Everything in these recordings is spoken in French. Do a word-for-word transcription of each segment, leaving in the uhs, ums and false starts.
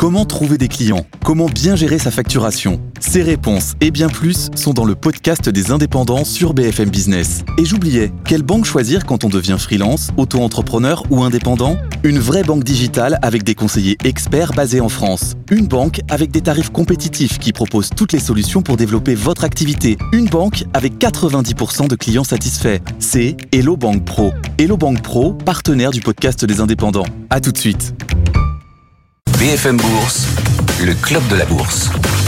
Comment trouver des clients ? Comment bien gérer sa facturation ? Ces réponses et bien plus sont dans le podcast des indépendants sur B F M Business. Et j'oubliais, quelle banque choisir quand on devient freelance, auto-entrepreneur ou indépendant ? Une vraie banque digitale avec des conseillers experts basés en France. Une banque avec des tarifs compétitifs qui propose toutes les solutions pour développer votre activité. Une banque avec quatre-vingt-dix pour cent de clients satisfaits. C'est Hello Bank Pro. Hello Bank Pro, partenaire du podcast des indépendants. À tout de suite. B F M Bourse, le club de la bourse.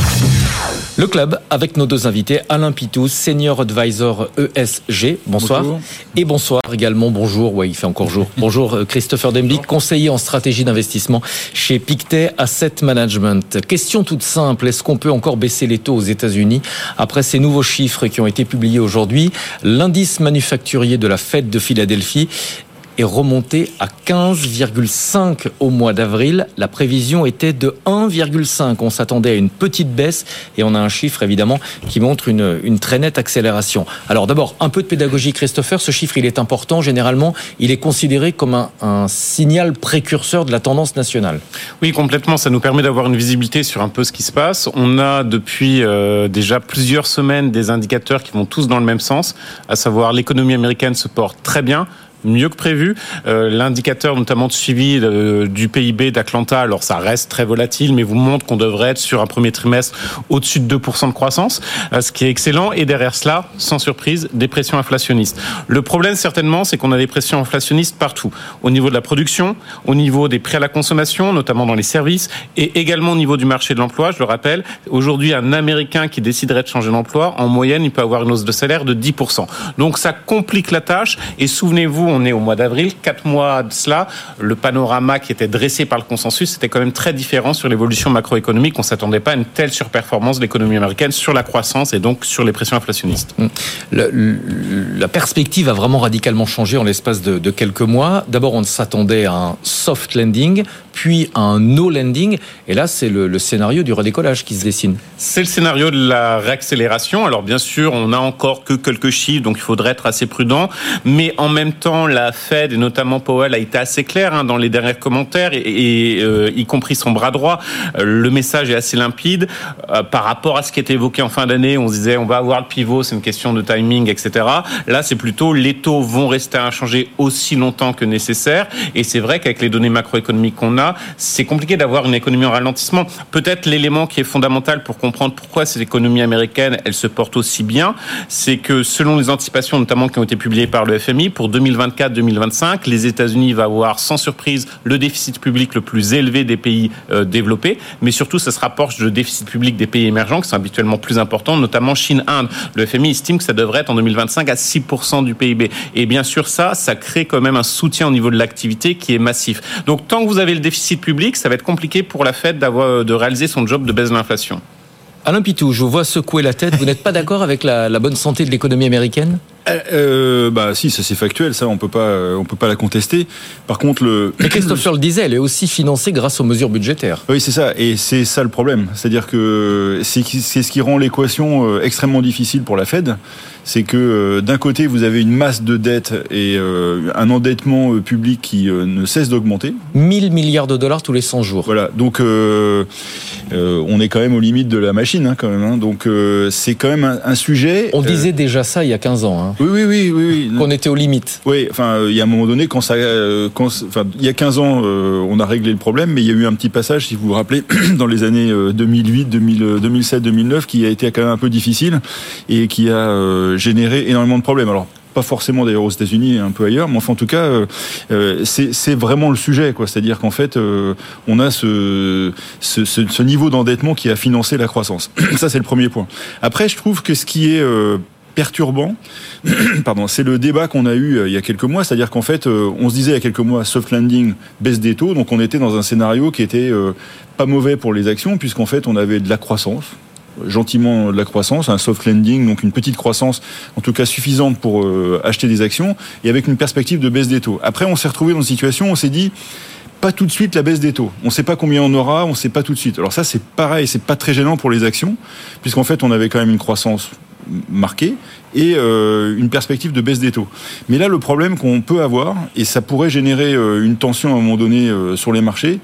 Le club avec nos deux invités, Alain Pitous, Senior Advisor E S G, bonsoir. Bonjour. Et bonsoir également, bonjour, ouais il fait encore jour. Bonjour Christopher Dembick, conseiller en stratégie d'investissement chez Pictet Asset Management. Question toute simple, est-ce qu'on peut encore baisser les taux aux États-Unis après ces nouveaux chiffres qui ont été publiés aujourd'hui ? L'indice manufacturier de la Fed de Philadelphie est remonté à quinze virgule cinq au mois d'avril. La prévision était de un virgule cinq. On s'attendait à une petite baisse et on a un chiffre évidemment qui montre une, une très nette accélération. Alors d'abord, un peu de pédagogie Christopher, ce chiffre il est important. Généralement, il est considéré comme un, un signal précurseur de la tendance nationale. Oui, complètement. Ça nous permet d'avoir une visibilité sur un peu ce qui se passe. On a depuis euh, déjà plusieurs semaines des indicateurs qui vont tous dans le même sens, à savoir l'économie américaine se porte très bien, mieux que prévu. Euh, l'indicateur notamment de suivi euh, du P I B d'Atlanta, alors ça reste très volatile, mais vous montre qu'on devrait être sur un premier trimestre au-dessus de deux pour cent de croissance, euh, ce qui est excellent. Et derrière cela, sans surprise, des pressions inflationnistes. Le problème certainement, c'est qu'on a des pressions inflationnistes partout. Au niveau de la production, au niveau des prix à la consommation, notamment dans les services, et également au niveau du marché de l'emploi. Je le rappelle, aujourd'hui, un Américain qui déciderait de changer d'emploi, en moyenne, il peut avoir une hausse de salaire de dix pour cent. Donc ça complique la tâche. Et souvenez-vous, on est au mois d'avril, quatre mois de cela, le panorama qui était dressé par le consensus était quand même très différent sur l'évolution macroéconomique. On ne s'attendait pas à une telle surperformance de l'économie américaine sur la croissance et donc sur les pressions inflationnistes. Le, le, la perspective a vraiment radicalement changé en l'espace de, de quelques mois. D'abord, on s'attendait à un soft landing, puis à un no landing. Et là, c'est le, le scénario du redécollage qui se dessine. C'est le scénario de la réaccélération. Alors bien sûr, on n'a encore que quelques chiffres, donc il faudrait être assez prudent. Mais en même temps, la Fed et notamment Powell a été assez clair hein, dans les derniers commentaires, et, et euh, y compris son bras droit. Euh, le message est assez limpide. Euh, par rapport à ce qui était évoqué en fin d'année, on se disait on va avoir le pivot, c'est une question de timing, et cetera. Là, c'est plutôt les taux vont rester inchangés aussi longtemps que nécessaire. Et c'est vrai qu'avec les données macroéconomiques qu'on a, c'est compliqué d'avoir une économie en ralentissement. Peut-être l'élément qui est fondamental pour comprendre pourquoi cette économie américaine, elle se porte aussi bien, c'est que selon les anticipations notamment qui ont été publiées par le F M I, pour deux mille vingt-quatre deux mille vingt-cinq, les États-Unis vont avoir sans surprise le déficit public le plus élevé des pays euh, développés, mais surtout ça se rapproche du déficit public des pays émergents qui sont habituellement plus importants, notamment Chine, Inde. Le F M I estime que ça devrait être en deux mille vingt-cinq à six pour cent du P I B. Et bien sûr ça, ça crée quand même un soutien au niveau de l'activité qui est massif. Donc tant que vous avez le déficit public, ça va être compliqué pour la Fed d'avoir, de réaliser son job de baisse de l'inflation. Alain Pitous, je vous vois secouer la tête. Vous n'êtes pas d'accord avec la, la bonne santé de l'économie américaine ? Euh, bah si, ça c'est factuel, ça on peut pas, on peut pas la contester. Par contre, le. Mais Christopher le disait, elle est aussi financée grâce aux mesures budgétaires. Oui, c'est ça, et c'est ça le problème, c'est-à-dire que c'est, c'est ce qui rend l'équation extrêmement difficile pour la Fed. C'est que d'un côté vous avez une masse de dettes et un endettement public qui ne cesse d'augmenter. mille milliards de dollars tous les cent jours. Voilà, donc euh, euh, on est quand même aux limites de la machine, hein, quand même. Hein, donc euh, c'est quand même un, un sujet. On euh... disait déjà ça il y a quinze ans. Hein. Oui, oui, oui, oui, oui. Qu'on était aux limites. Oui, enfin, il y a un moment donné, quand ça, quand, enfin, il y a quinze ans, euh, on a réglé le problème, mais il y a eu un petit passage, si vous vous rappelez, dans les années deux mille huit, deux mille sept, deux mille neuf, qui a été quand même un peu difficile et qui a euh, généré énormément de problèmes. Alors, pas forcément d'ailleurs aux États-Unis et un peu ailleurs, mais enfin en tout cas euh, c'est, c'est vraiment le sujet, quoi. C'est-à-dire qu'en fait euh, on a ce, ce, ce, ce niveau d'endettement qui a financé la croissance. Ça c'est le premier point. Après je trouve que ce qui est euh, perturbant, pardon, c'est le débat qu'on a eu euh, il y a quelques mois, c'est-à-dire qu'en fait, euh, on se disait il y a quelques mois soft landing, baisse des taux, donc on était dans un scénario qui était euh, pas mauvais pour les actions, puisqu'en fait on avait de la croissance, gentiment de la croissance, un soft landing, donc une petite croissance, en tout cas suffisante pour euh, acheter des actions, et avec une perspective de baisse des taux. Après, on s'est retrouvé dans une situation où on s'est dit pas tout de suite la baisse des taux. On ne sait pas combien on aura, on ne sait pas tout de suite. Alors ça, c'est pareil, c'est pas très gênant pour les actions, puisqu'en fait, on avait quand même une croissance marquée et euh, une perspective de baisse des taux. Mais là, le problème qu'on peut avoir, et ça pourrait générer euh, une tension à un moment donné euh, sur les marchés,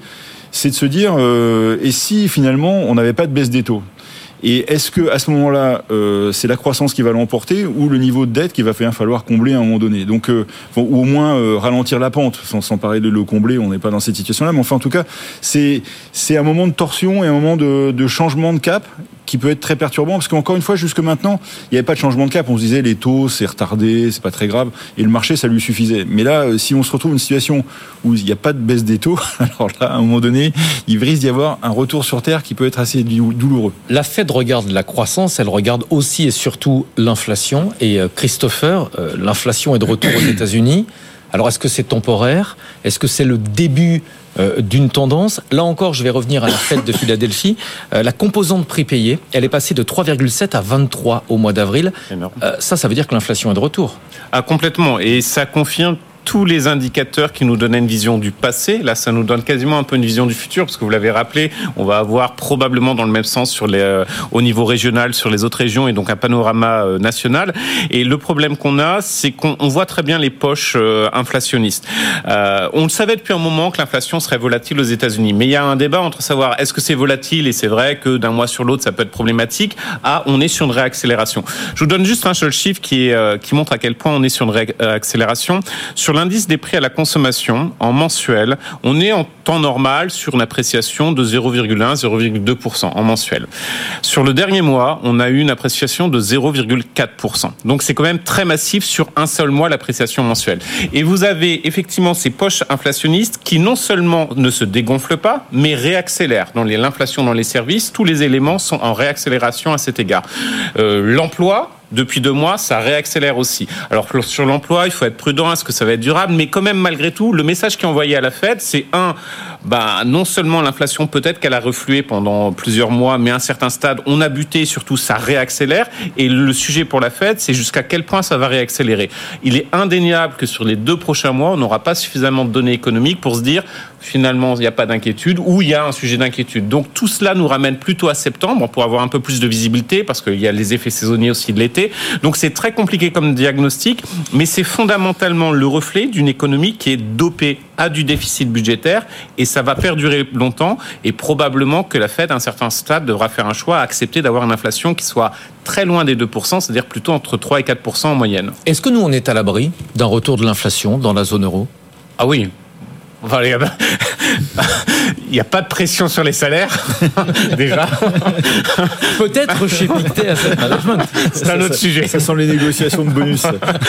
c'est de se dire, euh, et si finalement on n'avait pas de baisse des taux ? Et est-ce que à ce moment-là, euh, c'est la croissance qui va l'emporter ou le niveau de dette qu'il va falloir combler à un moment donné ? Donc, euh, ou au moins euh, ralentir la pente, sans, sans parler de le combler. On n'est pas dans cette situation-là, mais enfin, en tout cas, c'est c'est un moment de torsion et un moment de, de changement de cap qui peut être très perturbant, parce qu'encore une fois, jusque maintenant, il n'y avait pas de changement de cap. On se disait les taux, c'est retardé, c'est pas très grave, et le marché, ça lui suffisait. Mais là, si on se retrouve dans une situation où il n'y a pas de baisse des taux, alors là, à un moment donné, il risque d'y avoir un retour sur terre qui peut être assez douloureux. La Fed regarde la croissance, elle regarde aussi et surtout l'inflation. Et Christopher, euh, l'inflation est de retour aux États-Unis. Alors, est-ce que c'est temporaire ? Est-ce que c'est le début euh, d'une tendance ? Là encore, je vais revenir à la Fed de Philadelphie. Euh, la composante prix payé, elle est passée de trois virgule sept à vingt-trois au mois d'avril. Euh, ça, ça veut dire que l'inflation est de retour. Ah, complètement. Et ça confirme tous les indicateurs qui nous donnaient une vision du passé. Là, ça nous donne quasiment un peu une vision du futur, parce que vous l'avez rappelé, on va avoir probablement dans le même sens sur les, euh, au niveau régional, sur les autres régions, et donc un panorama euh, national. Et le problème qu'on a, c'est qu'on on voit très bien les poches euh, inflationnistes. Euh, on le savait depuis un moment que l'inflation serait volatile aux États-Unis, mais il y a un débat entre savoir est-ce que c'est volatile, et c'est vrai que d'un mois sur l'autre, ça peut être problématique, à on est sur une réaccélération. Je vous donne juste un seul chiffre qui, est, euh, qui montre à quel point on est sur une réaccélération. Sur l'indice des prix à la consommation, en mensuel, on est en temps normal sur une appréciation de zéro virgule un à zéro virgule deux pour cent en mensuel. Sur le dernier mois, on a eu une appréciation de zéro virgule quatre pour cent. Donc c'est quand même très massif sur un seul mois l'appréciation mensuelle. Et vous avez effectivement ces poches inflationnistes qui non seulement ne se dégonflent pas, mais réaccélèrent. Dans les, l'inflation dans les services, tous les éléments sont en réaccélération à cet égard. Euh, l'emploi, depuis deux mois, ça réaccélère aussi. Alors sur l'emploi, il faut être prudent, est-ce que ça va être durable ? Mais quand même, malgré tout, le message qui est envoyé à la Fed, c'est un, bah, non seulement l'inflation, peut-être qu'elle a reflué pendant plusieurs mois, mais à un certain stade, on a buté, surtout ça réaccélère. Et le sujet pour la Fed, c'est jusqu'à quel point ça va réaccélérer. Il est indéniable que sur les deux prochains mois, on n'aura pas suffisamment de données économiques pour se dire, finalement, il n'y a pas d'inquiétude, ou il y a un sujet d'inquiétude. Donc tout cela nous ramène plutôt à septembre, pour avoir un peu plus de visibilité, parce qu'il y a les effets saisonniers aussi de l'été. Donc c'est très compliqué comme diagnostic, mais c'est fondamentalement le reflet d'une économie qui est dopée à du déficit budgétaire, et ça va perdurer longtemps, et probablement que la Fed, à un certain stade, devra faire un choix à accepter d'avoir une inflation qui soit très loin des deux pour cent, c'est-à-dire plutôt entre trois et quatre pour cent en moyenne. Est-ce que nous, on est à l'abri d'un retour de l'inflation dans la zone euro ? Ah oui. Enfin, il n'y a pas de pression sur les salaires, déjà. Peut-être chez Pictet Asset Management. C'est ça, un autre ça, sujet. Ça sent les négociations de bonus.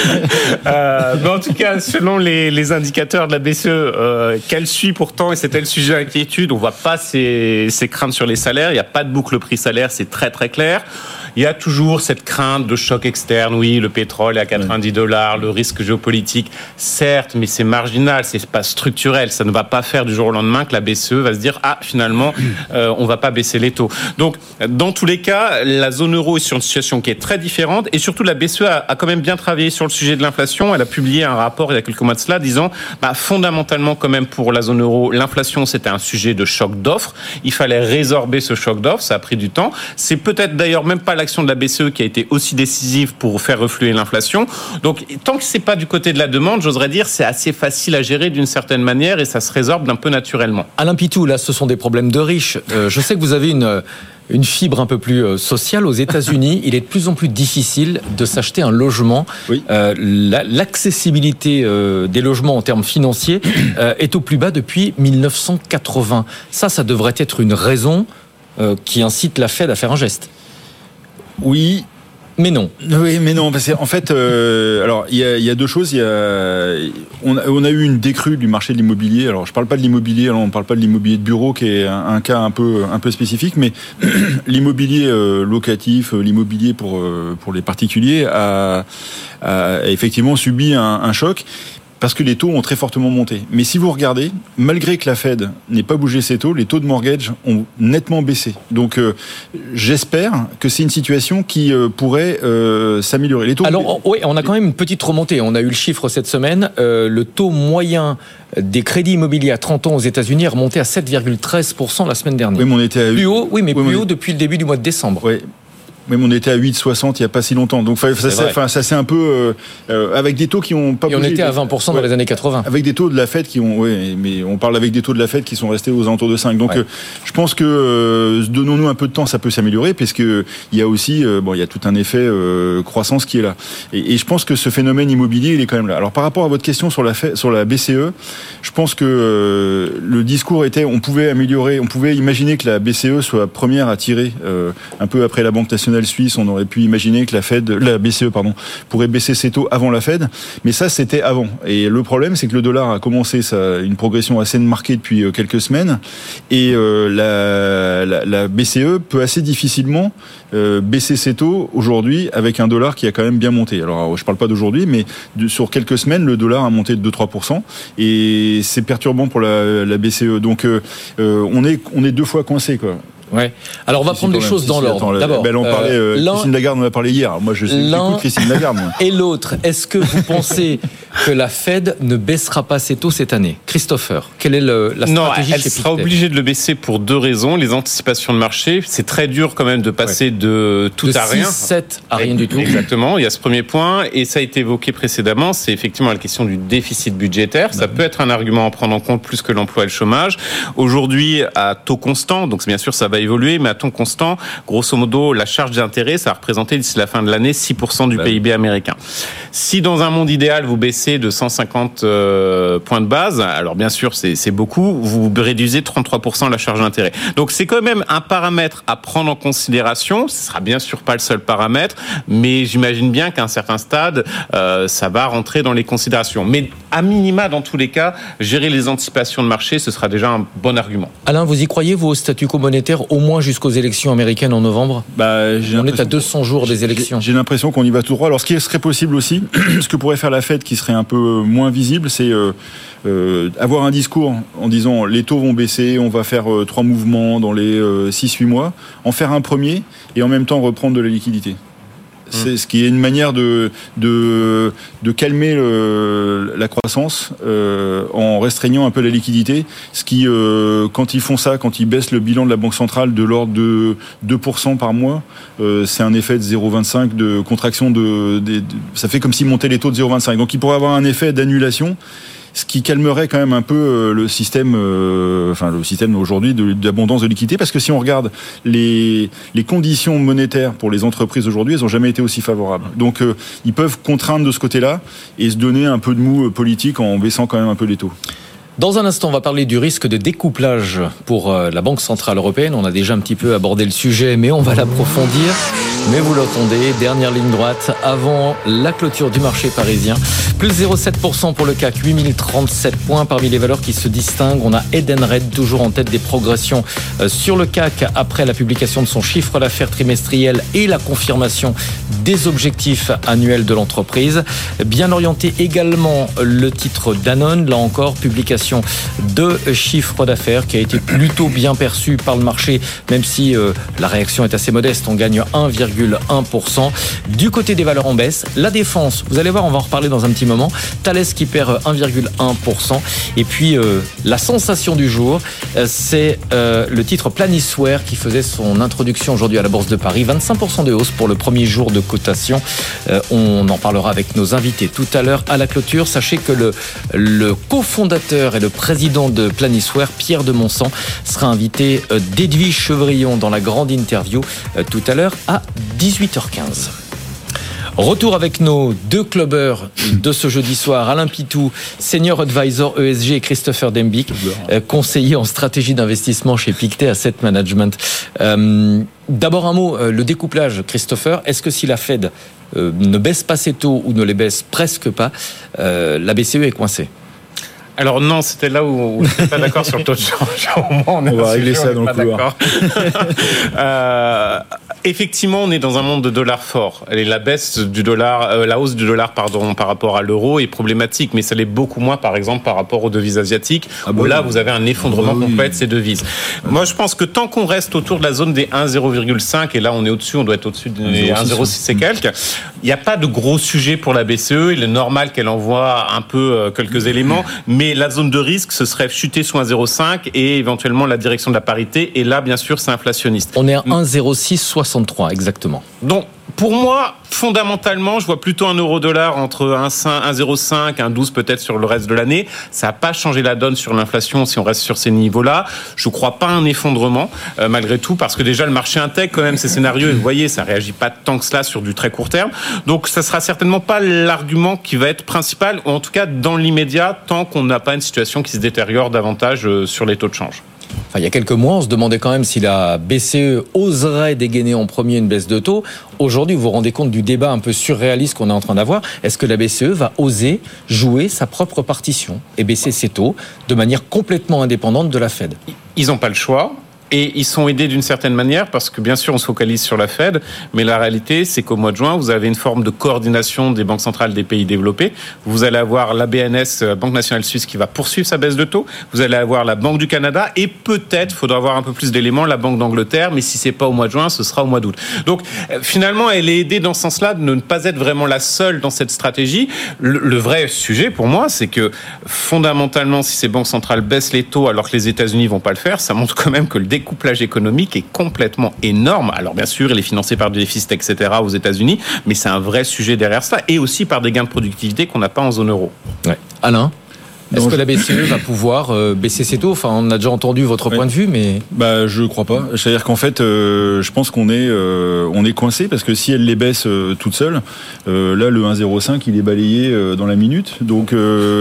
euh, mais en tout cas, selon les, les indicateurs de la B C E, euh, qu'elle suit pourtant, et c'était le sujet d'inquiétude, on ne voit pas ces, ces craintes sur les salaires. Il n'y a pas de boucle prix-salaire, c'est très très clair. Il y a toujours cette crainte de choc externe. Oui, le pétrole est à quatre-vingt-dix dollars, le risque géopolitique, certes, mais c'est marginal, c'est pas structurel. Ça ne va pas faire du jour au lendemain que la B C E va se dire ah finalement euh, on va pas baisser les taux. Donc dans tous les cas, la zone euro est sur une situation qui est très différente, et surtout la B C E a, a quand même bien travaillé sur le sujet de l'inflation. Elle a publié un rapport il y a quelques mois de cela disant bah, fondamentalement quand même pour la zone euro, l'inflation c'était un sujet de choc d'offres. Il fallait résorber ce choc d'offres, ça a pris du temps. C'est peut-être d'ailleurs même pas l'action de la B C E qui a été aussi décisive pour faire refluer l'inflation. Donc tant que c'est pas du côté de la demande, j'oserais dire c'est assez facile à gérer d'une certaine manière, et ça se résorbe d'un peu naturellement. Alain Pitou, là ce sont des problèmes de riches. Euh, je sais que vous avez une une fibre un peu plus sociale. Aux États-Unis, il est de plus en plus difficile de s'acheter un logement. Oui. Euh, la, l'accessibilité euh, des logements en termes financiers euh, est au plus bas depuis dix-neuf cent quatre-vingts. Ça, ça devrait être une raison euh, qui incite la Fed à faire un geste. Oui. Mais non. Oui, mais non. Parce qu'en fait, euh, alors il y a, y a deux choses. Il y a, on a, on a eu une décrue du marché de l'immobilier. Alors je parle pas de l'immobilier. Alors on parle pas de l'immobilier de bureau, qui est un, un cas un peu, un peu spécifique, mais l'immobilier euh, locatif, l'immobilier pour euh, pour les particuliers a, a effectivement subi un, un choc. Parce que les taux ont très fortement monté. Mais si vous regardez, malgré que la Fed n'ait pas bougé ses taux, les taux de mortgage ont nettement baissé. Donc, euh, j'espère que c'est une situation qui euh, pourrait euh, s'améliorer. Les taux. Alors, oui, on a quand même une petite remontée. On a eu le chiffre cette semaine. Euh, le taux moyen des crédits immobiliers à trente ans aux États-Unis est remonté à sept virgule treize pour cent la semaine dernière. Oui, mais on était à... plus haut. Oui, mais oui, plus on... haut depuis le début du mois de décembre. Oui. Même on était à huit virgule soixante il n'y a pas si longtemps. Donc ça, ça, ça c'est un peu euh, avec des taux qui ont pas. Et bougé. On était à vingt pour cent dans ouais, les années quatre-vingts. Avec des taux de la Fed qui ont, ouais, mais on parle avec des taux de la Fed qui sont restés aux alentours de cinq. Donc ouais. euh, je pense que euh, donnons-nous un peu de temps, ça peut s'améliorer, parce que il y a aussi, euh, bon, il y a tout un effet euh, croissance qui est là. Et, et je pense que ce phénomène immobilier, il est quand même là. Alors par rapport à votre question sur la Fed, sur la B C E, je pense que euh, le discours était, on pouvait améliorer, on pouvait imaginer que la B C E soit première à tirer. Euh, un peu après la Banque nationale suisse, on aurait pu imaginer que la Fed, la B C E, pardon, pourrait baisser ses taux avant la Fed. Mais ça, c'était avant. Et le problème, c'est que le dollar a commencé sa, une progression assez marquée depuis euh, quelques semaines. Et euh, la, la, la B C E peut assez difficilement euh, baisser ses taux aujourd'hui avec un dollar qui a quand même bien monté. Alors, je parle pas d'aujourd'hui, mais de, sur quelques semaines, le dollar a monté de deux à trois pour cent. Et c'est perturbant pour la, la B C E. Donc, euh, on est, on est deux fois coincé, quoi. Ouais. Alors on va si, prendre si, les choses si, dans si, l'ordre. Attends, D'abord, ben, on parlait, euh, Christine Lagarde, on en a parlé hier. Moi, je écoute Christine Lagarde. Moi. Et l'autre, est-ce que vous pensez que la Fed ne baissera pas ses taux cette année? Christopher, quelle est le, la stratégie? Non, elle chez sera Pictet? obligée de le baisser pour deux raisons. Les anticipations de marché, c'est très dur quand même de passer ouais. de tout de à rien. six, sept à rien du tout. Exactement. Il y a ce premier point, et ça a été évoqué précédemment. C'est effectivement la question du déficit budgétaire. Ça ouais. peut être un argument à prendre en compte plus que l'emploi et le chômage. Aujourd'hui, à taux constant, donc bien sûr ça va évoluer, mais à taux constant, grosso modo, la charge d'intérêt, ça a représenté d'ici la fin de l'année six pour cent du bah P I B américain. Si dans un monde idéal, vous baissez de cent cinquante euh, points de base, alors bien sûr, c'est, c'est beaucoup, vous réduisez trente-trois pour cent la charge d'intérêt. Donc c'est quand même un paramètre à prendre en considération. Ce sera bien sûr pas le seul paramètre, mais j'imagine bien qu'à un certain stade, euh, ça va rentrer dans les considérations. Mais à minima, dans tous les cas, gérer les anticipations de marché, ce sera déjà un bon argument. Alain, vous y croyez, vous, au statu quo monétaire, au moins jusqu'aux élections américaines en novembre? Bah, j'ai On est à deux cents jours des élections. J'ai, j'ai l'impression qu'on y va tout droit. Alors, ce qui serait possible aussi, ce que pourrait faire la Fed, qui serait un peu moins visible, c'est euh, euh, avoir un discours en disant les taux vont baisser, on va faire euh, trois mouvements dans les euh, six huit mois, en faire un premier et en même temps reprendre de la liquidité. C'est ce qui est une manière de de, de calmer le, la croissance euh, en restreignant un peu la liquidité. Ce qui, euh, quand ils font ça, quand ils baissent le bilan de la Banque centrale de l'ordre de deux pour cent par mois, euh, c'est un effet de zéro virgule vingt-cinq de contraction de, de, de. Ça fait comme s'ils montaient les taux de zéro virgule vingt-cinq. Donc il pourrait avoir un effet d'annulation, ce qui calmerait quand même un peu le système, euh, enfin le système aujourd'hui de, d'abondance de liquidité, parce que si on regarde les les conditions monétaires pour les entreprises aujourd'hui, elles n'ont jamais été aussi favorables. Donc euh, ils peuvent contraindre de ce côté-là et se donner un peu de mou politique en baissant quand même un peu les taux. Dans un instant, on va parler du risque de découplage pour la Banque Centrale Européenne. On a déjà un petit peu abordé le sujet, mais on va l'approfondir. Mais vous l'entendez, dernière ligne droite avant la clôture du marché parisien. Plus zéro virgule sept pour cent pour le C A C, huit mille trente-sept points. Parmi les valeurs qui se distinguent, on a Edenred, toujours en tête des progressions sur le C A C après la publication de son chiffre d'affaires trimestriel et la confirmation des objectifs annuels de l'entreprise. Bien orienté également le titre Danone, là encore, publication de chiffre d'affaires qui a été plutôt bien perçu par le marché, même si euh, la réaction est assez modeste. On gagne un virgule un pour cent. Du côté des valeurs en baisse, la défense, vous allez voir, on va en reparler dans un petit moment. Thales qui perd un virgule un pour cent. Et puis euh, la sensation du jour, euh, c'est euh, le titre Planisware qui faisait son introduction aujourd'hui à la Bourse de Paris. vingt-cinq pour cent de hausse pour le premier jour de cotation. Euh, on en parlera avec nos invités tout à l'heure à la clôture. Sachez que le, le cofondateur et le président de Planisware, Pierre de Monsan, sera invité d'Edwige Chevrillon dans la grande interview tout à l'heure à dix-huit heures quinze. Retour avec nos deux clubbers de ce jeudi soir, Alain Pitou, Senior Advisor E S G, et Christopher Dembick, conseiller en stratégie d'investissement chez Pictet Asset Management. Euh, d'abord un mot, le découplage, Christopher. Est-ce que si la Fed euh, ne baisse pas ses taux ou ne les baisse presque pas, euh, la B C E est coincée? Alors non, c'était là où je n'étais pas d'accord sur le taux de change. Au moins, on, on va régler ça dans le couloir. euh, effectivement, on est dans un monde de dollars fort. Et la baisse du dollar, euh, la hausse du dollar, pardon, par rapport à l'euro est problématique, mais ça l'est beaucoup moins, par exemple, par rapport aux devises asiatiques, ah où bon, là, vous avez un effondrement ah bon, complet oui. de ces devises. Moi, je pense que tant qu'on reste autour de la zone des un virgule zéro cinq, et là, on est au-dessus, on doit être au-dessus des un virgule zéro six et quelques, il n'y a pas de gros sujet pour la B C E. Il est normal qu'elle envoie un peu euh, quelques éléments, mais la zone de risque, ce serait chuter sous un virgule zéro cinq et éventuellement la direction de la parité. Et là, bien sûr, c'est inflationniste. On est à un virgule zéro six soixante-trois, exactement. Donc, pour moi, fondamentalement, je vois plutôt un euro-dollar entre un virgule zéro cinq, un virgule douze peut-être sur le reste de l'année. Ça n'a pas changé la donne sur l'inflation si on reste sur ces niveaux-là. Je ne crois pas à un effondrement, euh, malgré tout, parce que déjà le marché intègre quand même ces scénarios. Et vous voyez, ça ne réagit pas tant que cela sur du très court terme. Donc, ça ne sera certainement pas l'argument qui va être principal, ou en tout cas dans l'immédiat, tant qu'on n'a pas une situation qui se détériore davantage euh, sur les taux de change. Enfin, il y a quelques mois, on se demandait quand même si la B C E oserait dégainer en premier une baisse de taux. Aujourd'hui, vous vous rendez compte du débat un peu surréaliste qu'on est en train d'avoir. Est-ce que la B C E va oser jouer sa propre partition et baisser ses taux de manière complètement indépendante de la Fed ? Ils n'ont pas le choix. Et ils sont aidés d'une certaine manière parce que bien sûr on se focalise sur la Fed, mais la réalité c'est qu'au mois de juin vous avez une forme de coordination des banques centrales des pays développés. Vous allez avoir la B N S, Banque nationale suisse, qui va poursuivre sa baisse de taux. Vous allez avoir la Banque du Canada et peut-être, faudra avoir un peu plus d'éléments, la Banque d'Angleterre. Mais si c'est pas au mois de juin, ce sera au mois d'août. Donc finalement elle est aidée dans ce sens-là de ne pas être vraiment la seule dans cette stratégie. Le, le vrai sujet pour moi c'est que fondamentalement si ces banques centrales baissent les taux alors que les États-Unis vont pas le faire, ça montre quand même que le découplage économique est complètement énorme. Alors bien sûr, il est financé par du déficit, et cetera aux États-Unis, mais c'est un vrai sujet derrière ça, et aussi par des gains de productivité qu'on n'a pas en zone euro. Ouais. Alain ? Est-ce que la B C E va pouvoir euh, baisser ses taux ? Enfin, on a déjà entendu votre ouais. point de vue, mais... Bah, je crois pas. C'est-à-dire qu'en fait, euh, je pense qu'on est, euh, on est coincé parce que si elle les baisse euh, toute seule, euh, là, le un virgule zéro cinq, il est balayé euh, dans la minute. Donc,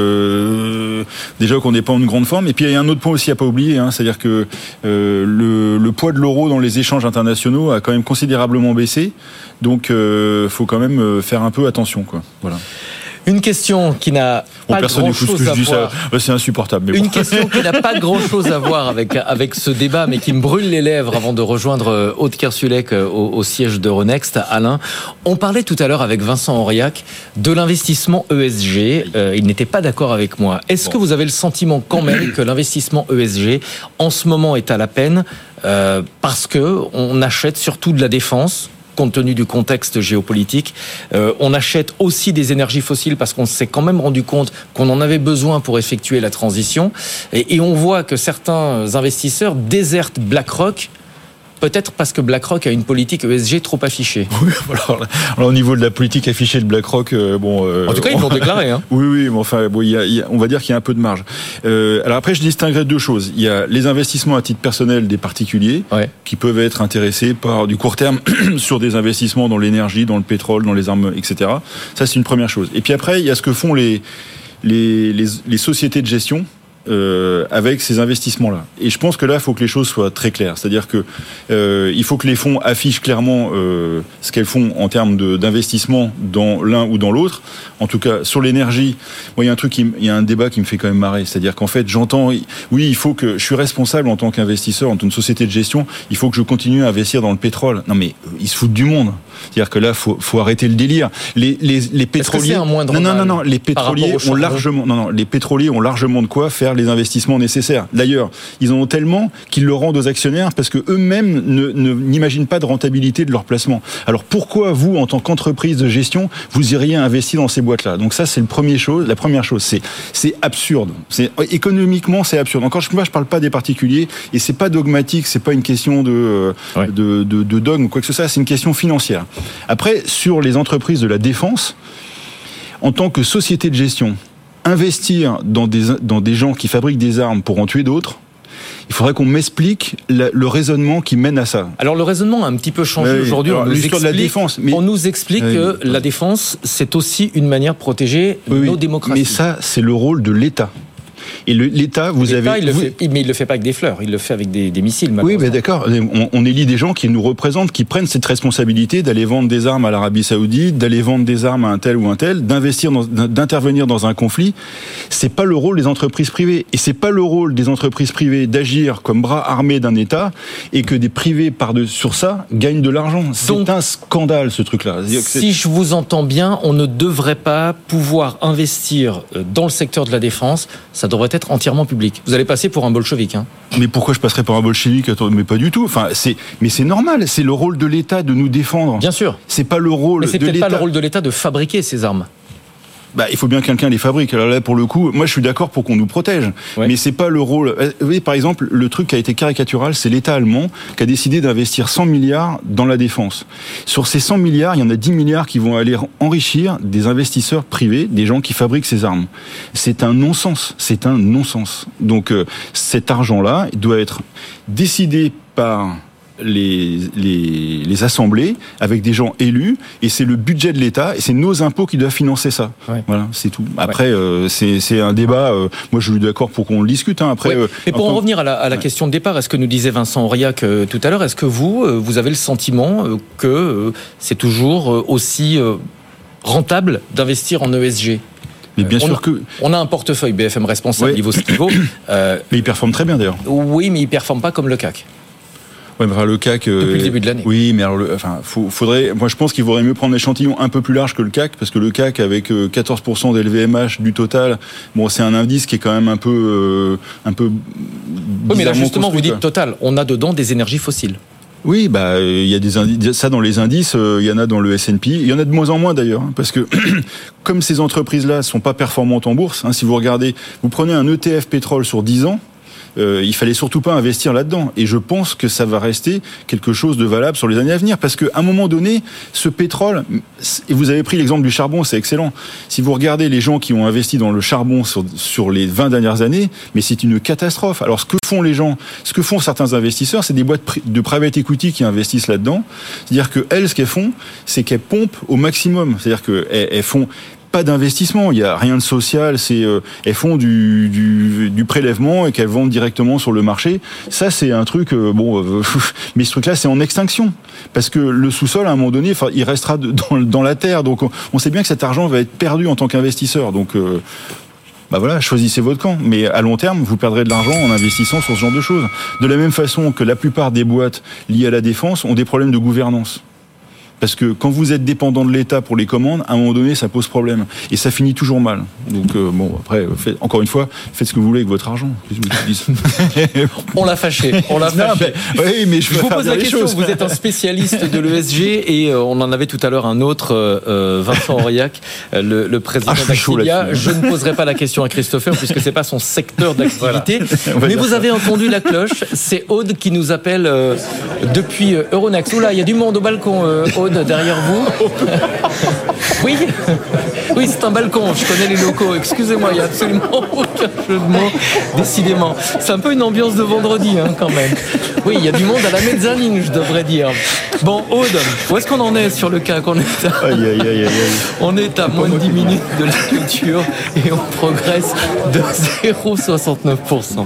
euh, déjà qu'on n'est pas en grande forme. Et puis, il y a un autre point aussi à pas oublier, hein, c'est-à-dire que euh, le, le poids de l'euro dans les échanges internationaux a quand même considérablement baissé. Donc, euh, faut quand même faire un peu attention, quoi. Voilà. Une question qui n'a bon, pas grand-chose à voir. Ça, c'est insupportable. Mais Une bon. question qui n'a pas grand-chose à voir avec avec ce débat, mais qui me brûle les lèvres avant de rejoindre Aude Kersulek au, au siège d'Euronext. Alain, on parlait tout à l'heure avec Vincent Auriac de l'investissement E S G. Euh, il n'était pas d'accord avec moi. Est-ce bon. que vous avez le sentiment quand même que l'investissement E S G en ce moment est à la peine euh, parce que on achète surtout de la défense? Compte tenu du contexte géopolitique, euh, on achète aussi des énergies fossiles parce qu'on s'est quand même rendu compte qu'on en avait besoin pour effectuer la transition, et, et on voit que certains investisseurs désertent BlackRock. Peut-être parce que BlackRock a une politique E S G trop affichée. Oui, alors, alors au niveau de la politique affichée de BlackRock, euh, bon. Euh, en tout cas, ils l'ont déclaré. Hein. Oui, oui, mais enfin, bon, il y a, il y a, on va dire qu'il y a un peu de marge. Euh, alors après, je distinguerai deux choses. Il y a les investissements à titre personnel des particuliers, ouais. qui peuvent être intéressés par du court terme sur des investissements dans l'énergie, dans le pétrole, dans les armes, et cetera. Ça, c'est une première chose. Et puis après, il y a ce que font les les, les, les sociétés de gestion. Euh, avec ces investissements-là. Et je pense que là, il faut que les choses soient très claires. C'est-à-dire que euh, il faut que les fonds affichent clairement euh, ce qu'elles font en termes de, d'investissement dans l'un ou dans l'autre. En tout cas, sur l'énergie, moi, il y a un truc, qui, il y a un débat qui me fait quand même marrer. C'est-à-dire qu'en fait, j'entends, oui, il faut que je suis responsable en tant qu'investisseur, en tant que société de gestion. Il faut que je continue à investir dans le pétrole. Non, mais ils se foutent du monde. C'est-à-dire que là, faut, faut arrêter le délire. Les, les, les pétroliers. Est-ce que c'est un moindre non, non, non, non. Les pétroliers ont largement, non, non, les pétroliers ont largement de quoi faire les investissements nécessaires. D'ailleurs, ils en ont tellement qu'ils le rendent aux actionnaires parce que eux-mêmes ne, ne, n'imaginent pas de rentabilité de leur placement. Alors pourquoi vous, en tant qu'entreprise de gestion, vous iriez investir dans ces boîtes-là? Donc ça, c'est le premier chose. La première chose, c'est c'est absurde. C'est économiquement, c'est absurde. Encore une fois, je parle pas des particuliers et c'est pas dogmatique. C'est pas une question de ouais. de, de, de dogme ou quoi que ce soit. C'est une question financière. Après, sur les entreprises de la défense, en tant que société de gestion, investir dans des, dans des gens qui fabriquent des armes pour en tuer d'autres, il faudrait qu'on m'explique la, le raisonnement qui mène à ça. Alors le raisonnement a un petit peu changé oui, aujourd'hui. On nous, explique, de la défense, mais... on nous explique oui, que oui. la défense, c'est aussi une manière de protéger oui, nos démocraties. Mais ça, c'est le rôle de l'État. Et le, l'État, vous L'État, avez... Il le vous... fait, mais il ne le fait pas avec des fleurs, il le fait avec des, des missiles. Oui, mais d'accord. On, on élit des gens qui nous représentent, qui prennent cette responsabilité d'aller vendre des armes à l'Arabie Saoudite, d'aller vendre des armes à un tel ou un tel, d'investir, dans, d'intervenir dans un conflit. C'est pas le rôle des entreprises privées. Et c'est pas le rôle des entreprises privées d'agir comme bras armés d'un État et que des privés, par de, sur ça, gagnent de l'argent. C'est Donc, un scandale, ce truc-là. Si je vous entends bien, on ne devrait pas pouvoir investir dans le secteur de la défense. Ça devrait être entièrement public. Vous allez passer pour un bolchevique, hein. Mais pourquoi je passerais pour un bolchevique? Mais pas du tout. Enfin, c'est, mais c'est normal. C'est le rôle de l'État de nous défendre. Bien sûr. C'est pas le rôle. Mais c'est de peut-être l'État. pas le rôle de l'État de fabriquer ces armes. bah, il faut bien que quelqu'un les fabrique. Alors là, pour le coup, moi, je suis d'accord pour qu'on nous protège. Ouais. Mais c'est pas le rôle. Vous voyez, par exemple, le truc qui a été caricatural, c'est l'État allemand qui a décidé d'investir cent milliards dans la défense. Sur ces cent milliards, il y en a dix milliards qui vont aller enrichir des investisseurs privés, des gens qui fabriquent ces armes. C'est un non-sens. C'est un non-sens. Donc, euh, cet argent-là doit être décidé par Les, les, les assemblées avec des gens élus, et c'est le budget de l'État et c'est nos impôts qui doivent financer ça. Ouais. Voilà, c'est tout. Après, ouais. euh, c'est, c'est un débat. Euh, moi, je suis d'accord pour qu'on le discute. Hein. Après, ouais. euh, mais pour en en revenir à la, à la ouais. question de départ, est-ce que nous disait Vincent Aurillac euh, tout à l'heure, est-ce que vous, euh, vous avez le sentiment euh, que euh, c'est toujours euh, aussi euh, rentable d'investir en E S G? Mais bien on sûr a, que on a un portefeuille B F M responsable, ouais. il vaut ce qu'il vaut. Euh, mais il performe très bien d'ailleurs. Oui, mais il performe pas comme le C A C. Ouais, mais enfin, le C A C. Depuis le début de l'année. Oui, mais alors, le, enfin, faut, faudrait. Moi, je pense qu'il vaudrait mieux prendre un échantillon un peu plus large que le C A C, parce que le C A C avec quatorze pour cent d'L V M H du total, bon, c'est un indice qui est quand même un peu, euh, un peu. Oui, mais là justement, vous dites quoi. Total. On a dedans des énergies fossiles. Oui, bah il y a des indices, ça dans les indices, il euh, y en a dans le S and P, il y en a de moins en moins d'ailleurs, hein, parce que comme ces entreprises-là sont pas performantes en bourse, hein, si vous regardez, vous prenez un E T F pétrole sur dix ans. Euh, il fallait surtout pas investir là-dedans. Et je pense que ça va rester quelque chose de valable sur les années à venir. Parce qu'à un moment donné, ce pétrole, et vous avez pris l'exemple du charbon, c'est excellent. Si vous regardez les gens qui ont investi dans le charbon sur, sur les vingt dernières années, mais c'est une catastrophe. Alors ce que font les gens, ce que font certains investisseurs, c'est des boîtes de private equity qui investissent là-dedans. C'est-à-dire qu'elles, ce qu'elles font, c'est qu'elles pompent au maximum. C'est-à-dire qu'elles elles font pas d'investissement, il y a rien de social, c'est euh, elles font du, du, du prélèvement et qu'elles vendent directement sur le marché. Ça c'est un truc euh, bon, euh, mais ce truc-là c'est en extinction parce que le sous-sol à un moment donné, il restera de, dans, dans la terre. Donc on, on sait bien que cet argent va être perdu en tant qu'investisseur. Donc euh, bah voilà, choisissez votre camp. Mais à long terme, vous perdrez de l'argent en investissant sur ce genre de choses. De la même façon que la plupart des boîtes liées à la défense ont des problèmes de gouvernance. Parce que quand vous êtes dépendant de l'État pour les commandes, à un moment donné, ça pose problème. Et ça finit toujours mal. Donc, euh, bon, après, fait, encore une fois, faites ce que vous voulez avec votre argent. On l'a fâché. On l'a fâché. Non, mais, oui, mais je, je vous pose la question. Choses. Vous êtes un spécialiste de l'E S G et euh, on en avait tout à l'heure un autre, euh, Vincent Aurillac, euh, le, le président ah, d'Actilia. Je ne poserai pas la question à Christopher puisque c'est pas son secteur d'activité. Voilà. Mais vous ça. avez entendu la cloche. C'est Aude qui nous appelle euh, depuis euh, Euronext. Oula, il y a du monde au balcon, euh, Aude. Derrière vous. Oui, oui, c'est un balcon. Je connais les locaux. Excusez-moi, il n'y a absolument aucun jeu de mots. Décidément, c'est un peu une ambiance de vendredi, hein, quand même. Oui, il y a du monde à la mezzanine, je devrais dire. Bon, Aude, où est-ce qu'on en est sur le C A C ? On est à, aïe, aïe, aïe, aïe. On est à moins de dix minutes de la clôture et on progresse de zéro virgule soixante-neuf pour cent.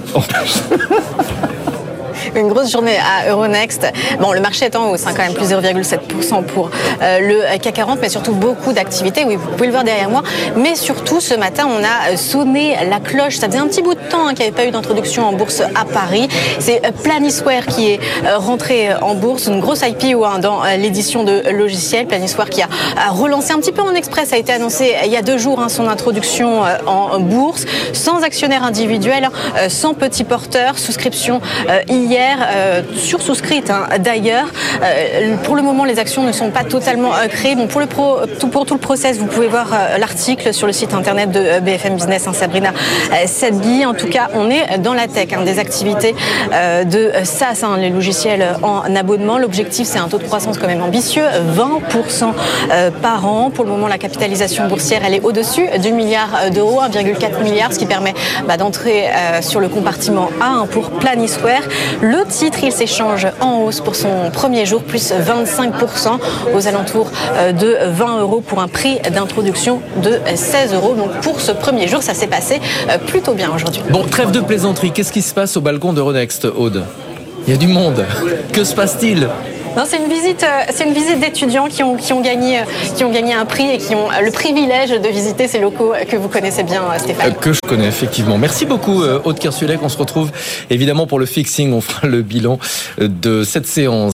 Une grosse journée à Euronext. Bon, le marché est en hausse, hein, quand même, plus zéro virgule sept pour cent pour euh, le C A C quarante, mais surtout beaucoup d'activités. Oui, vous pouvez le voir derrière moi. Mais surtout, ce matin, on a sonné la cloche. Ça faisait un petit bout de temps hein, qu'il n'y avait pas eu d'introduction en bourse à Paris. C'est Planisware qui est euh, rentré en bourse. Une grosse I P O hein, dans euh, l'édition de logiciels. Planisware qui a, a relancé un petit peu en express. Ça a été annoncé il y a deux jours, hein, son introduction euh, en bourse. Sans actionnaire individuel, euh, sans petits porteurs. Souscription euh, hier. Euh, sursouscrite hein, d'ailleurs. Euh, pour le moment, les actions ne sont pas totalement euh, créées. Bon, pour, le pro, tout, pour tout le process, vous pouvez voir euh, l'article sur le site internet de euh, B F M Business, hein, Sabrina euh, Sadghi. En tout cas, on est dans la tech, hein, des activités euh, de SaaS, hein, les logiciels en abonnement. L'objectif, c'est un taux de croissance quand même ambitieux, vingt pour cent euh, par an. Pour le moment, la capitalisation boursière, elle est au-dessus du milliard d'euros, un virgule quatre milliard, ce qui permet bah, d'entrer euh, sur le compartiment A hein, pour Planisware. Le titre, il s'échange en hausse pour son premier jour, plus vingt-cinq pour cent aux alentours de vingt euros pour un prix d'introduction de seize euros. Donc pour ce premier jour, ça s'est passé plutôt bien aujourd'hui. Bon, trêve de plaisanterie. Qu'est-ce qui se passe au balcon d'Euronext, Aude ? Il y a du monde. Que se passe-t-il ? Non, c'est une visite, c'est une visite d'étudiants qui ont, qui ont gagné, qui ont gagné un prix et qui ont le privilège de visiter ces locaux que vous connaissez bien, Stéphane. Que je connais, effectivement. Merci beaucoup, Aude Kersulek. On se retrouve évidemment pour le fixing. On fera le bilan de cette séance.